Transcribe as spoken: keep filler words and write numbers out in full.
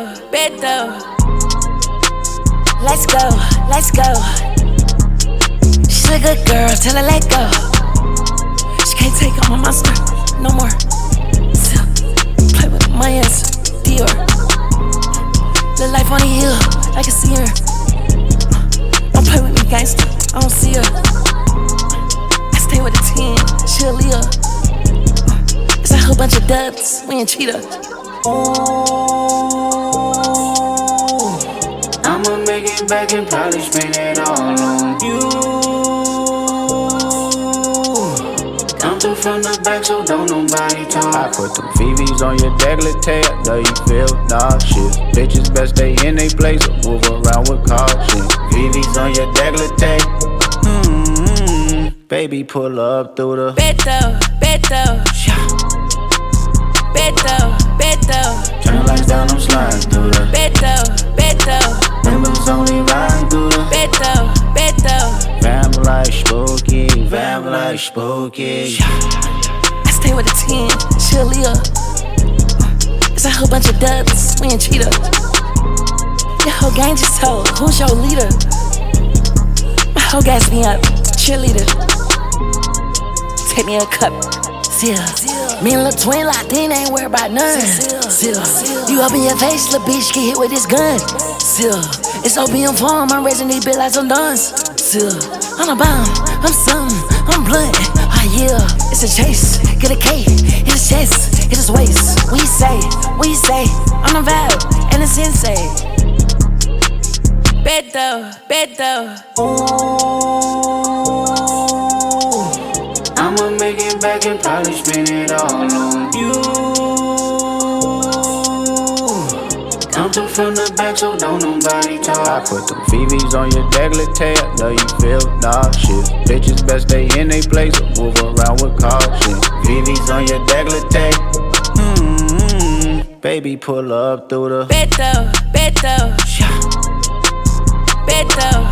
Beto, Beto. Let's go, let's go. She's a good girl, tell her let go. She can't take on my monster no more. So, play with my answer, Dior. Live life on the hill, I can see her. Don't play with me, gangster, I don't see her. I stay with a ten, she a Leah. It's a whole bunch of dubs, we ain't cheater. I'ma make it back and probably spend it all on you. Come through from the back, so don't nobody talk. I put them V Vs on your décolleté, I know you feel nauseous. Bitches best stay in they place or move around with caution. V Vs on your décolleté, mm-hmm. Baby, pull up through the Beto, Beto, Beto, Beto. Turn the lights down, I'm sliding through the Beto, Beto. Members only riding through the Beto, Beto. Fam like spooky, fam like spooky. I stay with a ten, she a Leah. It's a whole bunch of dubs, we ain't cheater. Your whole gang just told, who's your leader? My whole gas me up, cheerleader. Take me a cup, seal. Me and Lil Twin locked in, ain't worried about none. Seal. You up in your face, little bitch, get hit with this gun. Seal. It's opium farm, I'm raising these bitch like some duns. Seal. I'm a bomb, I'm something, I'm blunt. Ah yeah, it's a chase, get a K, hit his chest, hit his waist. We say, we say, I'm a vibe, and it's insane. Beto, Beto. I'ma make it back and probably spend it all on you. Come through from the back, so don't nobody talk. I put them V Vs on your décolleté, I know you feel nauseous. Bitches best stay in they place or move around with caution. V Vs on your décolleté, mm-hmm. Baby, pull up through the Beto, Beto, Beto.